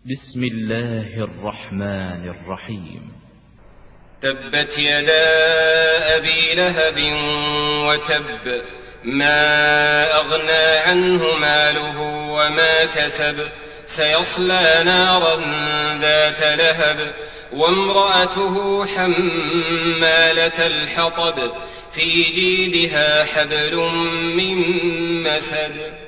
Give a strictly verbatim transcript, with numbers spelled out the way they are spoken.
بسم الله الرحمن الرحيم. تبت يدا أبي لهب وتب، ما أغنى عنه ماله وما كسب، سيصلى نارا ذات لهب، وامرأته حمالة الحطب، في جيدها حبل من مسد.